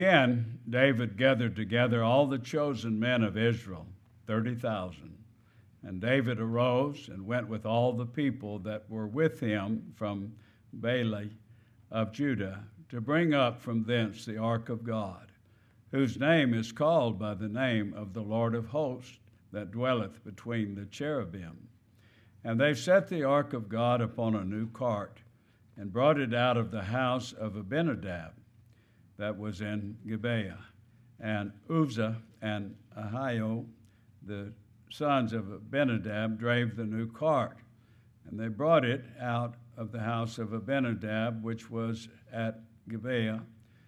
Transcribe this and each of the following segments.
Again, David gathered together all the chosen men of Israel, 30,000. And David arose and went with all the people that were with him from Baalah of Judah to bring up from thence the ark of God, whose name is called by the name of the Lord of hosts that dwelleth between the cherubim. And they set the ark of God upon a new cart and brought it out of the house of Abinadab that was in Gibeah. And Uzzah and Ahio, the sons of Abinadab, drave the new cart. And they brought it out of the house of Abinadab, which was at Gibeah,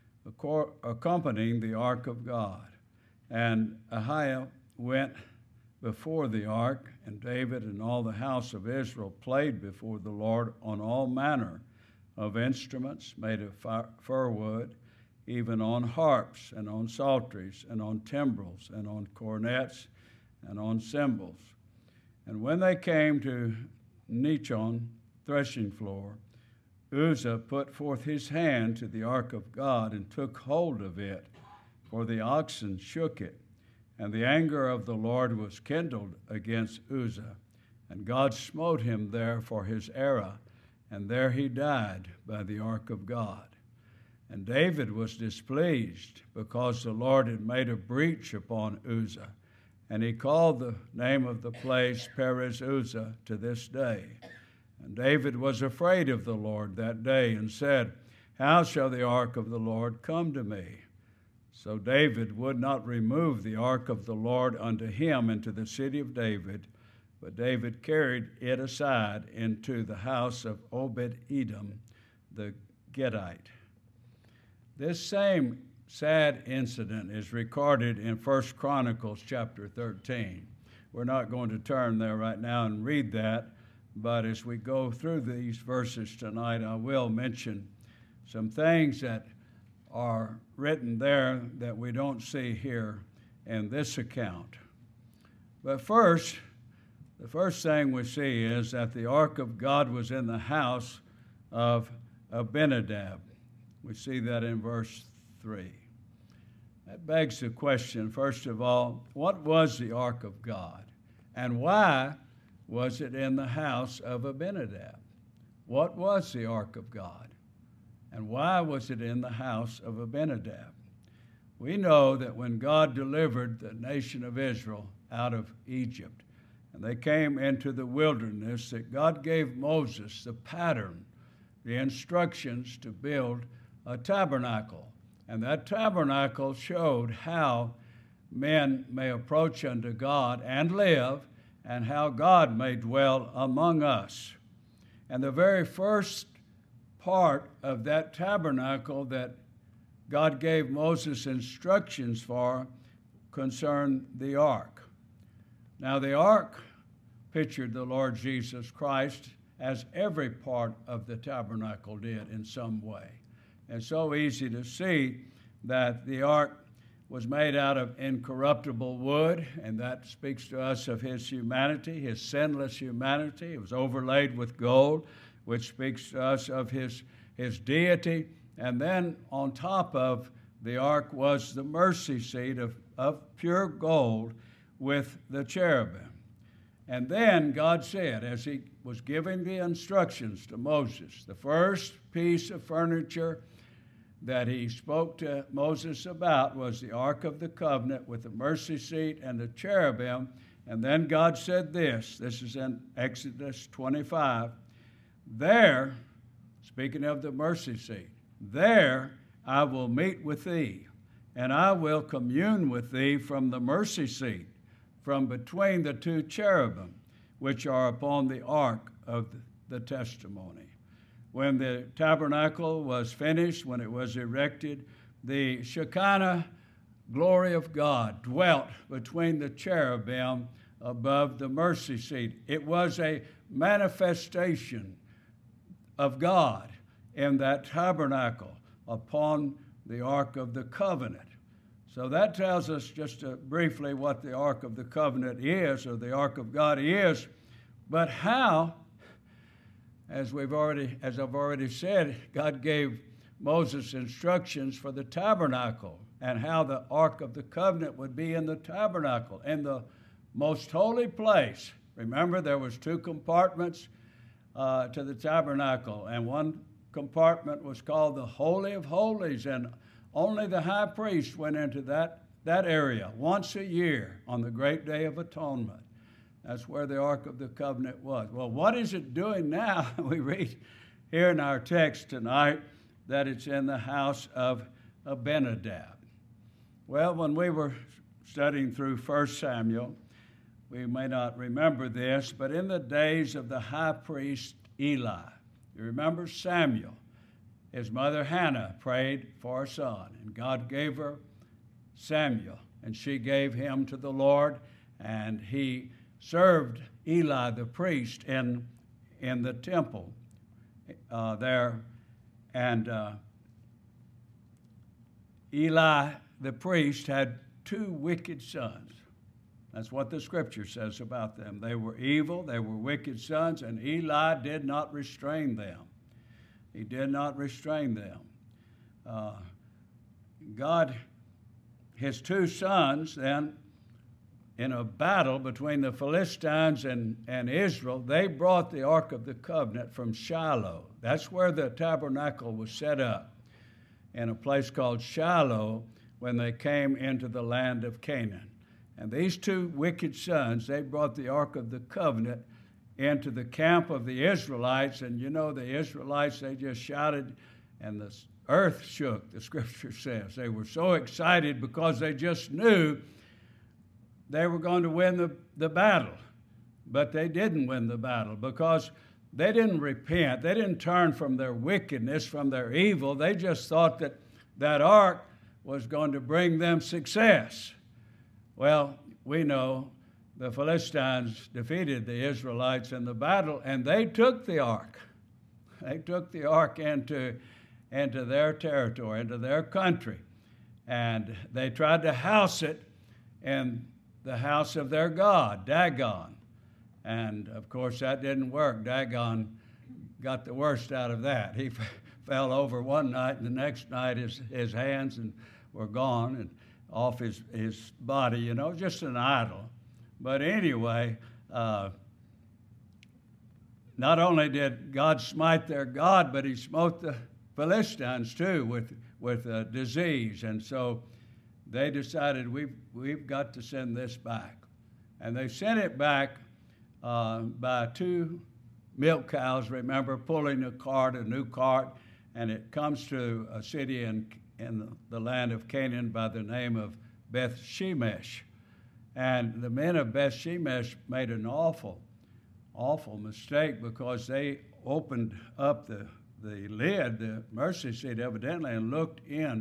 accompanying the ark of God. And Ahio went before the ark, and David and all the house of Israel played before the Lord on all manner of instruments made of fir wood, even on harps and on psalteries and on timbrels and on cornets and on cymbals. And when they came to Nechon, threshing floor, Uzzah put forth his hand to the ark of God and took hold of it, for the oxen shook it. And the anger of the Lord was kindled against Uzzah, and God smote him there for his error, and there he died by the ark of God. And David was displeased, because the Lord had made a breach upon Uzzah, and he called the name of the place Perez Uzzah to this day. And David was afraid of the Lord that day, and said, How shall the ark of the Lord come to me? So David would not remove the ark of the Lord unto him into the city of David, but David carried it aside into the house of Obed-Edom the Gittite. This same sad incident is recorded in 1 Chronicles chapter 13. We're not going to turn there right now and read that, but as we go through these verses tonight, I will mention some things that are written there that we don't see here in this account. But first, the first thing we see is that the ark of God was in the house of Abinadab. We see that in verse 3. That begs the question, first of all, what was the ark of God? And why was it in the house of Abinadab? What was the ark of God? And why was it in the house of Abinadab? We know that when God delivered the nation of Israel out of Egypt, and they came into the wilderness, that God gave Moses the pattern, the instructions to build a tabernacle. And that tabernacle showed how men may approach unto God and live, and how God may dwell among us. And the very first part of that tabernacle that God gave Moses instructions for concerned the ark. Now, the ark pictured the Lord Jesus Christ, as every part of the tabernacle did in some way. It's so easy to see that the ark was made out of incorruptible wood, and that speaks to us of his humanity, his sinless humanity. It was overlaid with gold, which speaks to us of his deity. And then on top of the ark was the mercy seat of pure gold with the cherubim. And then God said, as he was giving the instructions to Moses, the first piece of furniture that he spoke to Moses about was the Ark of the Covenant with the mercy seat and the cherubim. And then God said this is in Exodus 25, there, speaking of the mercy seat, there I will meet with thee, and I will commune with thee from the mercy seat, from between the two cherubim, which are upon the ark of the testimony. When the tabernacle was finished, when it was erected, the Shekinah glory of God dwelt between the cherubim above the mercy seat. It was a manifestation of God in that tabernacle upon the Ark of the Covenant. So that tells us just briefly what the Ark of the Covenant is, or the Ark of God is. But how, as I've already said, God gave Moses' instructions for the tabernacle and how the Ark of the Covenant would be in the tabernacle, in the most holy place. Remember, there was 2 compartments to the tabernacle, and one compartment was called the Holy of Holies, and only the high priest went into that area once a year on the great day of atonement. That's where the Ark of the Covenant was. Well, what is it doing now? We read here in our text tonight that it's in the house of Abinadab. Well, when we were studying through 1 Samuel, we may not remember this, but in the days of the high priest Eli, you remember Samuel, his mother Hannah prayed for a son, and God gave her Samuel, and she gave him to the Lord, and he served Eli the priest in the temple there. And Eli the priest had 2 wicked sons. That's what the scripture says about them. They were evil, they were wicked sons, and Eli did not restrain them. He did not restrain them. His 2 sons then, in a battle between the Philistines and Israel, they brought the Ark of the Covenant from Shiloh. That's where the tabernacle was set up, in a place called Shiloh, when they came into the land of Canaan. And these 2 wicked sons, they brought the Ark of the Covenant into the camp of the Israelites. And you know, the Israelites, they just shouted, and the earth shook, the scripture says. They were so excited because they just knew they were going to win the battle. But they didn't win the battle because they didn't repent. They didn't turn from their wickedness, from their evil. They just thought that ark was going to bring them success. Well, we know the Philistines defeated the Israelites in the battle, and they took the ark. They took the ark into their territory, into their country, and they tried to house it in the house of their god, Dagon. And, of course, that didn't work. Dagon got the worst out of that. He fell over one night, and the next night his hands were gone and off his body, just an idol. But anyway, not only did God smite their God, but he smote the Philistines too with disease. And so they decided we've got to send this back. And they sent it back by 2 milk cows, remember, pulling a new cart, and it comes to a city in the land of Canaan by the name of Beth Shemesh. And the men of Beth Shemesh made an awful mistake because they opened up the lid, the mercy seat evidently, and looked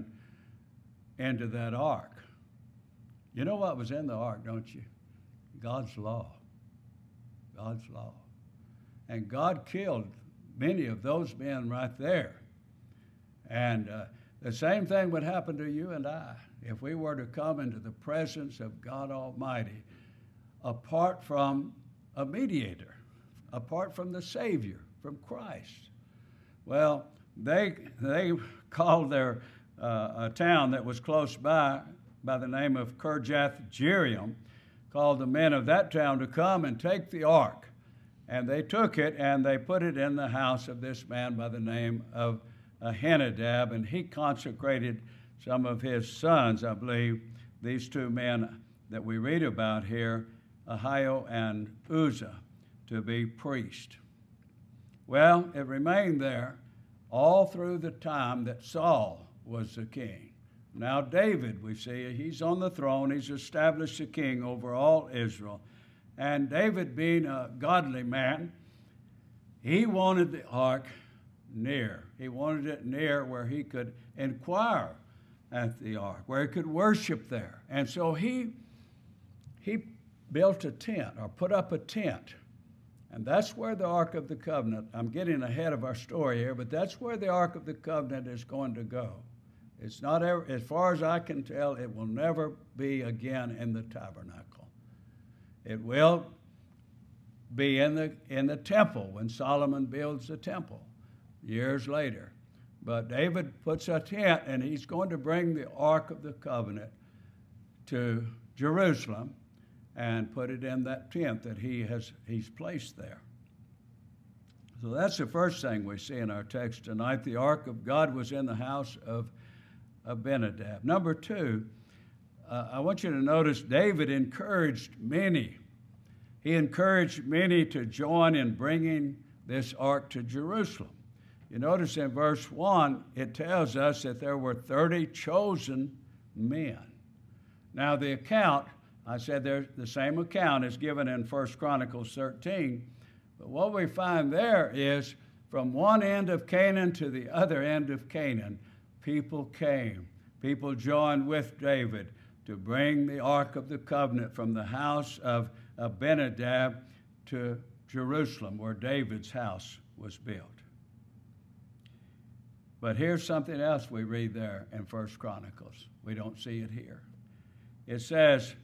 into that ark. You know what was in the ark, don't you? God's law. God's law. And God killed many of those men right there. And the same thing would happen to you and I if we were to come into the presence of God Almighty apart from a mediator, apart from the Savior, from Christ. Well, they called their a town that was close by the name of Kirjath Jearim, called the men of that town to come and take the ark. And they took it and they put it in the house of this man by the name of Abinadab, and he consecrated some of his sons, I believe, these 2 men that we read about here, Ahio and Uzzah, to be priest. Well, it remained there all through the time that Saul was the king. Now David, we see, he's on the throne. He's established a king over all Israel. And David, being a godly man, he wanted the ark near. He wanted it near where he could inquire at the ark, where he could worship there. And so he built a tent, or put up a tent. And that's where the Ark of the Covenant, I'm getting ahead of our story here, but that's where the Ark of the Covenant is going to go. It's not ever, as far as I can tell, it will never be again in the tabernacle. It will be in the temple when Solomon builds the temple years later. But David puts a tent, and he's going to bring the Ark of the Covenant to Jerusalem and put it in that tent that he's placed there. So that's the first thing we see in our text tonight. The Ark of God was in the house of Abinadab. Number two, I want you to notice David encouraged many. He encouraged many to join in bringing this ark to Jerusalem. You notice in verse 1, it tells us that there were 30 chosen men. Now the account, I said the same account is given in 1 Chronicles 13, but what we find there is from one end of Canaan to the other end of Canaan, people came. People joined with David to bring the Ark of the Covenant from the house of Abinadab to Jerusalem, where David's house was built. But here's something else we read there in 1 Chronicles. We don't see it here. It says,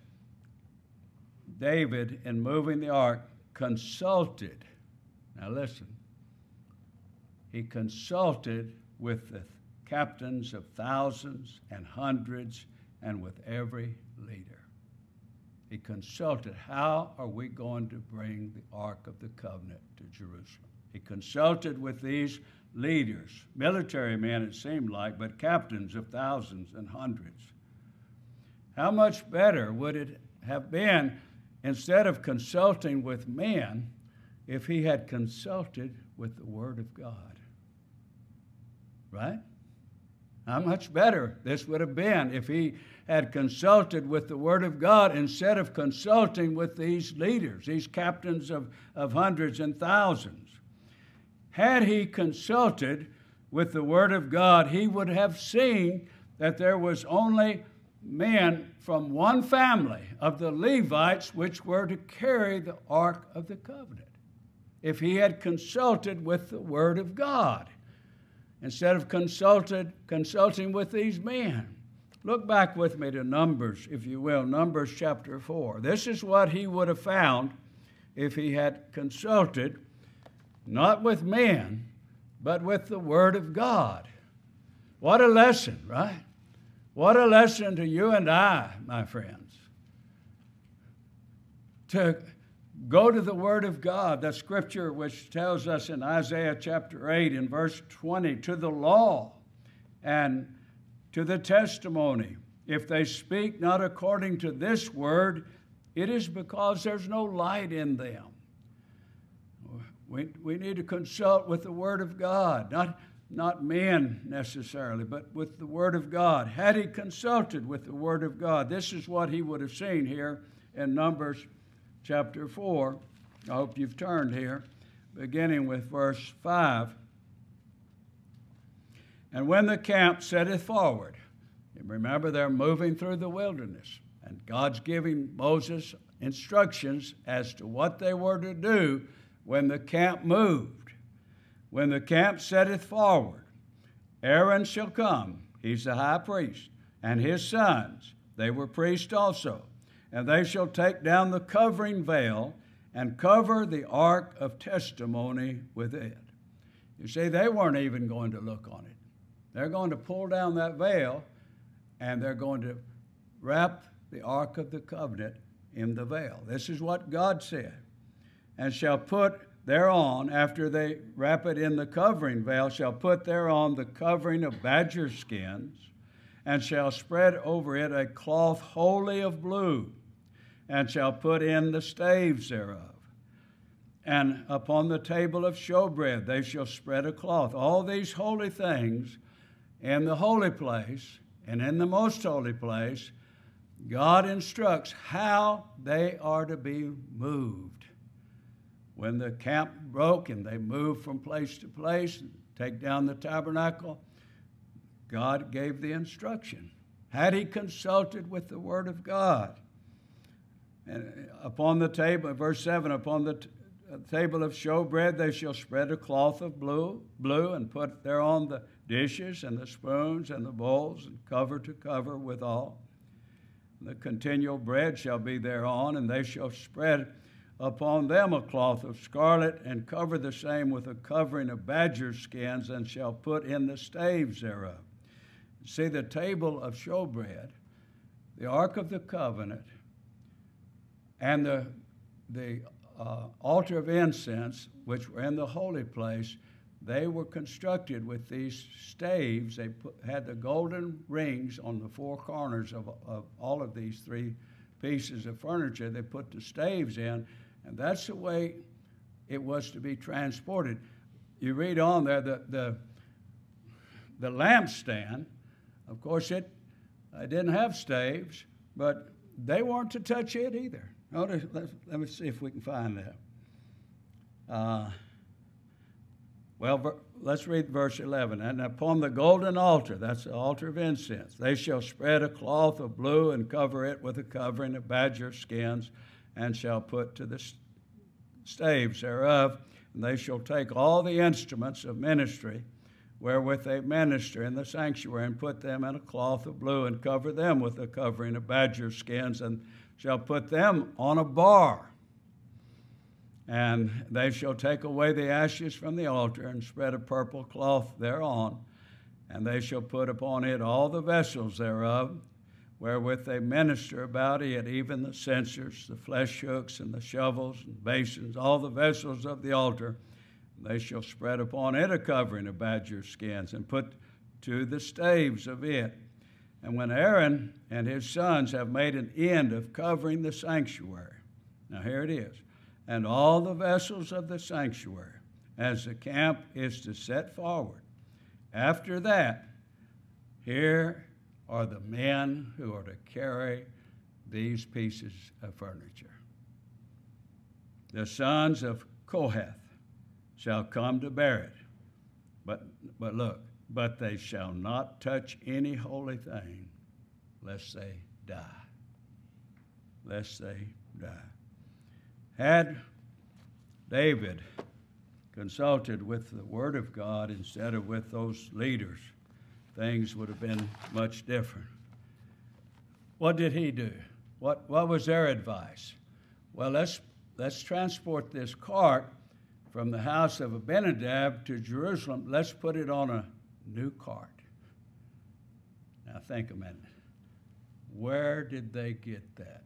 David, in moving the ark, consulted. Now listen. He consulted with the captains of thousands and hundreds and with every leader. He consulted, how are we going to bring the Ark of the Covenant to Jerusalem? He consulted with these leaders, military men it seemed like, but captains of thousands and hundreds. How much better would it have been, instead of consulting with men, if he had consulted with the Word of God? Right? How much better this would have been if he had consulted with the Word of God instead of consulting with these leaders, these captains of hundreds and thousands. Had he consulted with the Word of God, he would have seen that there was only men from one family of the Levites which were to carry the Ark of the Covenant. If he had consulted with the Word of God, instead of consulting with these men. Look back with me to Numbers, if you will, Numbers chapter 4. This is what he would have found if he had consulted, not with men, but with the Word of God. What a lesson, right? What a lesson to you and I, my friends. To go to the Word of God, the scripture which tells us in Isaiah chapter 8 in verse 20, to the law and to the testimony. If they speak not according to this word, it is because there's no light in them. We need to consult with the Word of God, not men necessarily, but with the Word of God. Had he consulted with the Word of God, this is what he would have seen here in Numbers chapter 4. I hope you've turned here, beginning with verse 5. And when the camp setteth forward, and remember they're moving through the wilderness, and God's giving Moses instructions as to what they were to do when the camp moved. When the camp setteth forward, Aaron shall come, he's the high priest, and his sons, they were priests also, and they shall take down the covering veil and cover the ark of testimony with it. You see, they weren't even going to look on it. They're going to pull down that veil, and they're going to wrap the ark of the covenant in the veil. This is what God said. And shall put thereon, after they wrap it in the covering veil, shall put thereon the covering of badger skins, and shall spread over it a cloth wholly of blue, and shall put in the staves thereof. And upon the table of showbread they shall spread a cloth. All these holy things in the holy place and in the most holy place, God instructs how they are to be moved. When the camp broke and they moved from place to place, take down the tabernacle, God gave the instruction. Had he consulted with the Word of God? And upon the table, verse 7, upon the table of showbread they shall spread a cloth of blue, and put thereon the dishes and the spoons and the bowls, and cover to cover withal. The continual bread shall be thereon, and they shall spread upon them a cloth of scarlet, and cover the same with a covering of badger skins, and shall put in the staves thereof. See, the table of showbread, the Ark of the Covenant, and the altar of incense, which were in the holy place, they were constructed with these staves. They had the golden rings on the four corners of all of these three pieces of furniture. They put the staves in, and that's the way it was to be transported. You read on there that the lampstand, of course, it didn't have staves, but they weren't to touch it either. Notice, let me see if we can find that. Let's read verse 11. And upon the golden altar, that's the altar of incense, they shall spread a cloth of blue and cover it with a covering of badger skins, and shall put to the staves thereof. And they shall take all the instruments of ministry wherewith they minister in the sanctuary, and put them in a cloth of blue, and cover them with a covering of badger skins, and shall put them on a bar. And they shall take away the ashes from the altar, and spread a purple cloth thereon. And they shall put upon it all the vessels thereof, wherewith they minister about it, even the censers, the flesh hooks, and the shovels, and basins, all the vessels of the altar. They shall spread upon it a covering of badger skins, and put to the staves of it. And when Aaron and his sons have made an end of covering the sanctuary, now here it is, and all the vessels of the sanctuary, as the camp is to set forward, after that, here are the men who are to carry these pieces of furniture. The sons of Kohath shall come to bear it. But look, but they shall not touch any holy thing, lest they die. Lest they die. Had David consulted with the Word of God instead of with those leaders, things would have been much different. What did he do? What was their advice? Well, let's transport this cart from the house of Abinadab to Jerusalem. Let's put it on a new cart. Now think a minute. Where did they get that?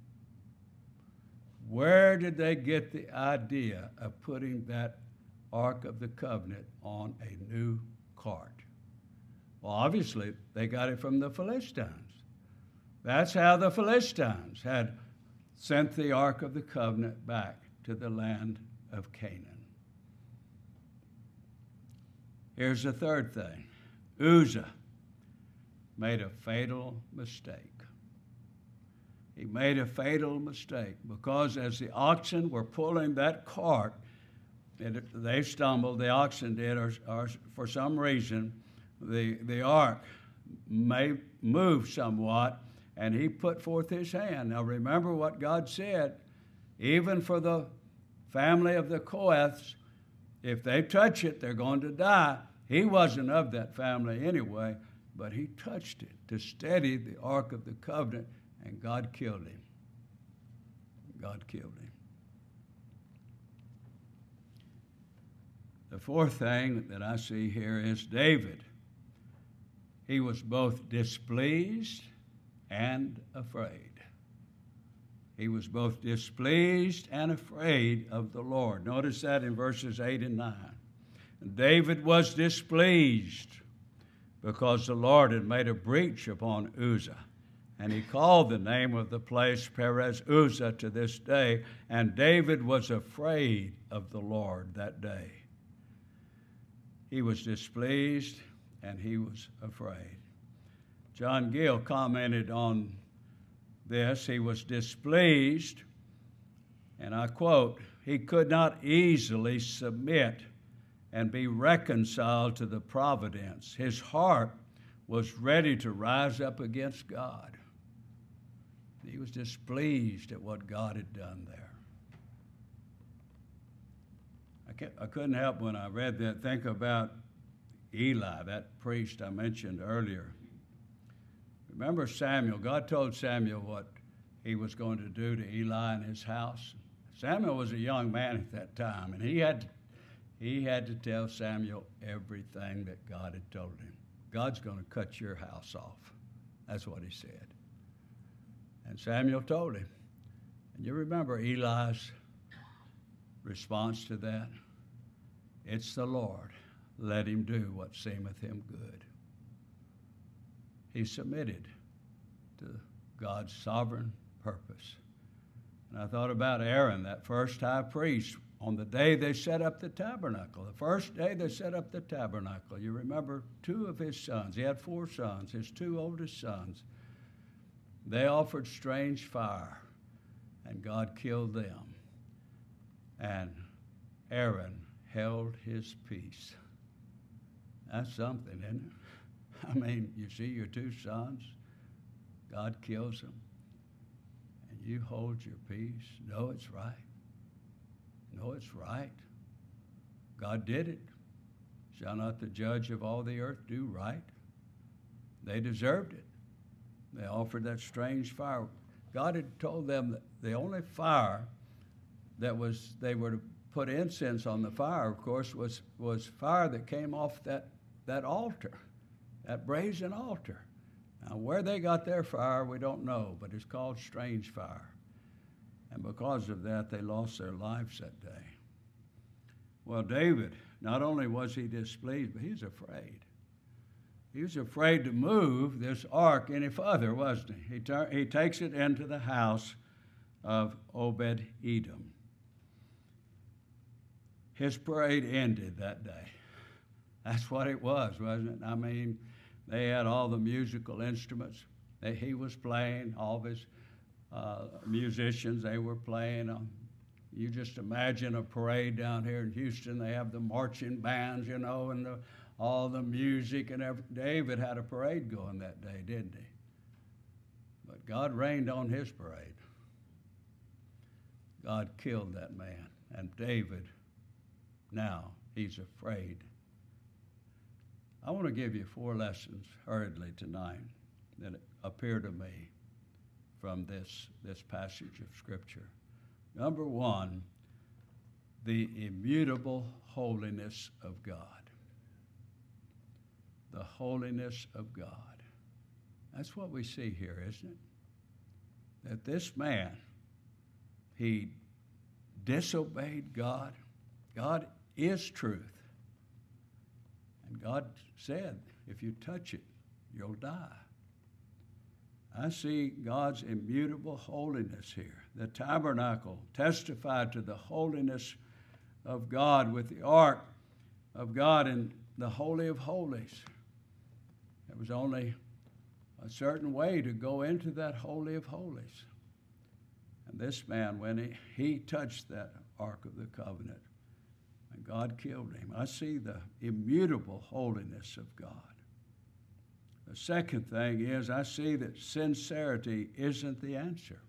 Where did they get the idea of putting that Ark of the Covenant on a new cart? Well, obviously, they got it from the Philistines. That's how the Philistines had sent the Ark of the Covenant back to the land of Canaan. Here's the third thing. Uzzah made a fatal mistake. He made a fatal mistake because as the oxen were pulling that cart, they stumbled, the oxen did, or for some reason, the ark may move somewhat, and he put forth his hand. Now remember what God said, even for the family of the Kohaths, if they touch it, they're going to die. He wasn't of that family anyway, but he touched it to steady the Ark of the Covenant, and God killed him. God killed him. The fourth thing that I see here is David. He was both displeased and afraid. He was both displeased and afraid of the Lord. Notice that in verses 8 and 9. David was displeased because the Lord had made a breach upon Uzzah. And he called the name of the place Perez Uzzah to this day. And David was afraid of the Lord that day. He was displeased and he was afraid. John Gill commented on this. He was displeased, and I quote, he could not easily submit and be reconciled to the providence. His heart was ready to rise up against God. He was displeased at what God had done there. I couldn't help when I read that think about Eli, that priest I mentioned earlier. Remember Samuel. God told Samuel what he was going to do to Eli and his house. Samuel was a young man at that time, and he had to tell Samuel everything that God had told him. God's going to cut your house off. That's what he said. And Samuel told him. And you remember Eli's response to that? It's the Lord. Let him do what seemeth him good. He submitted to God's sovereign purpose. And I thought about Aaron, that first high priest, on the day they set up the tabernacle. The first day they set up the tabernacle. You remember 2 of his sons. He had 4 sons, his 2 oldest sons. They offered strange fire, and God killed them. And Aaron held his peace. That's something, isn't it? I mean, you see your 2 sons, God kills them, and you hold your peace. No, it's right. No, it's right. God did it. Shall not the judge of all the earth do right? They deserved it. They offered that strange fire. God had told them that the only fire that they were to put incense on the fire, of course, was fire that came off that altar, that brazen altar. Now, where they got their fire, we don't know, but it's called strange fire. And because of that, they lost their lives that day. Well, David, not only was he displeased, but he was afraid. He was afraid to move this ark any further, wasn't he? He takes it into the house of Obed-Edom. His parade ended that day. That's what it was, wasn't it? I mean, they had all the musical instruments that he was playing, all of his musicians, they were playing. You just imagine a parade down here in Houston. They have the marching bands, and all the music and everything. David had a parade going that day, didn't he? But God rained on his parade. God killed that man. And David, now, he's afraid. I want to give you 4 lessons hurriedly tonight that appear to me from this passage of Scripture. Number 1, the immutable holiness of God. The holiness of God. That's what we see here, isn't it? That this man, he disobeyed God. God is truth. And God said, if you touch it, you'll die. I see God's immutable holiness here. The tabernacle testified to the holiness of God with the ark of God in the Holy of Holies. There was only a certain way to go into that Holy of Holies. And this man, when he touched that Ark of the Covenant, and God killed him. I see the immutable holiness of God. The second thing is I see that sincerity isn't the answer.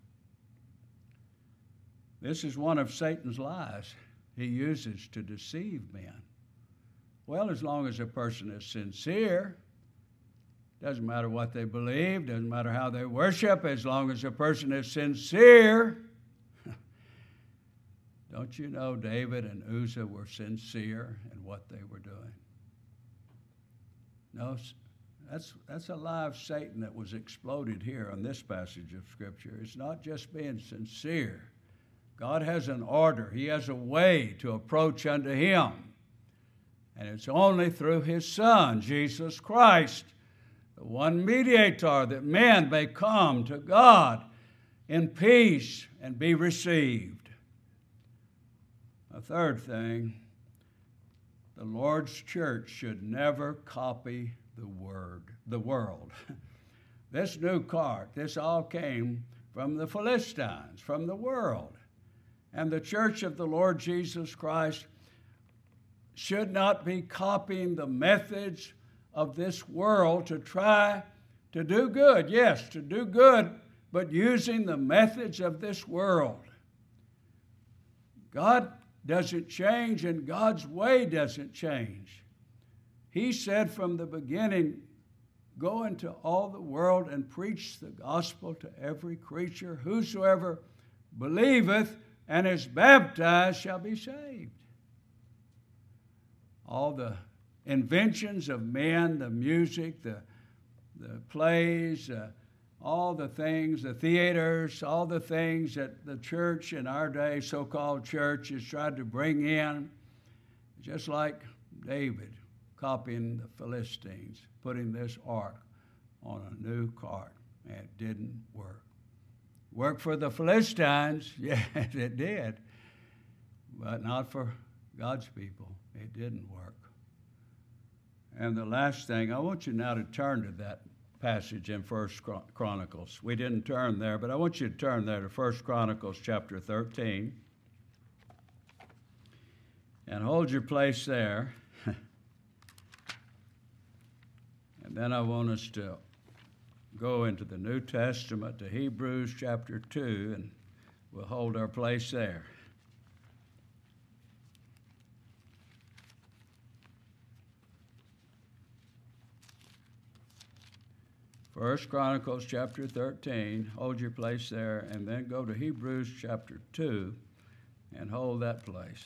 This is one of Satan's lies he uses to deceive men. Well, as long as a person is sincere, doesn't matter what they believe, doesn't matter how they worship, as long as a person is sincere. Don't you know David and Uzzah were sincere in what they were doing? No, that's a lie of Satan that was exploded here on this passage of Scripture. It's not just being sincere. God has an order. He has a way to approach unto Him. And it's only through His Son, Jesus Christ, the one mediator, that men may come to God in peace and be received. A third thing, the Lord's church should never copy the world. This new cart, this all came from the Philistines, from the world. And the church of the Lord Jesus Christ should not be copying the methods of this world to try to do good. Yes, to do good, but using the methods of this world. God doesn't change, and God's way doesn't change. He said from the beginning, go into all the world and preach the gospel to every creature. Whosoever believeth and is baptized shall be saved. All the inventions of men, the music, the plays, all the things, the theaters, all the things that the church in our day, so-called church, has tried to bring in, just like David copying the Philistines, putting this ark on a new cart, and it didn't work. Worked for the Philistines, yes, it did, but not for God's people. It didn't work. And the last thing, I want you now to turn to that passage in 1 Chronicles. We didn't turn there, but I want you to turn there to 1 Chronicles chapter 13. And hold your place there. And then I want us to go into the New Testament to Hebrews chapter 2, and we'll hold our place there. First Chronicles chapter 13, hold your place there, and then go to Hebrews chapter 2 and hold that place.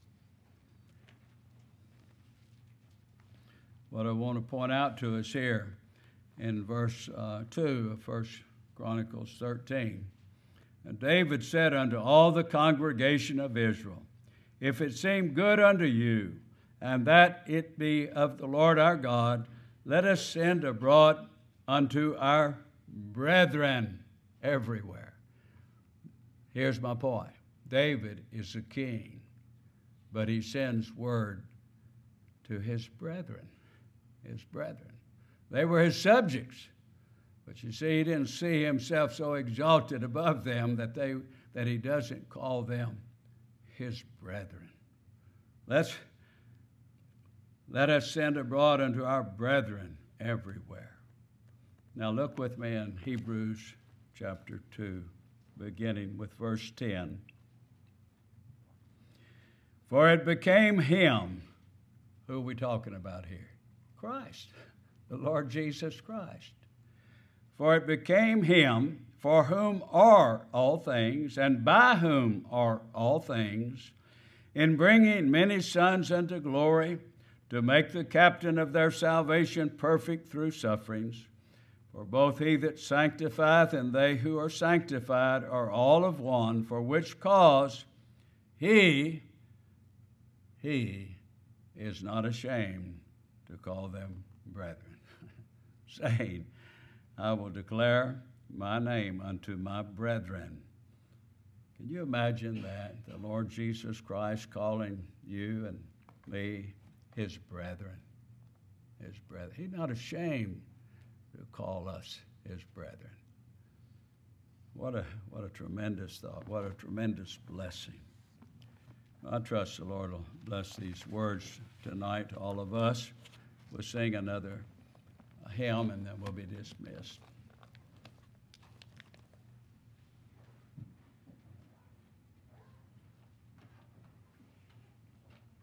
What I want to point out to us here in verse 2 of 1 Chronicles 13. And David said unto all the congregation of Israel, if it seem good unto you, and that it be of the Lord our God, let us send abroad unto our brethren everywhere. Here's my point. David is a king, but he sends word to his brethren. His brethren. They were his subjects. But you see, he didn't see himself so exalted above them that he doesn't call them his brethren. Let us send abroad unto our brethren everywhere. Now look with me in Hebrews chapter 2, beginning with verse 10. For it became him, who are we talking about here? Christ, the Lord Jesus Christ. For it became him, for whom are all things, and by whom are all things, in bringing many sons unto glory, to make the captain of their salvation perfect through sufferings. For both he that sanctifieth and they who are sanctified are all of one, for which cause he is not ashamed to call them brethren, saying, I will declare my name unto my brethren. Can you imagine that? The Lord Jesus Christ calling you and me his brethren. His brethren. He's not ashamed to call us his brethren. What a tremendous thought. What a tremendous blessing. I trust the Lord will bless these words tonight to all of us. We'll sing another hymn and then we'll be dismissed.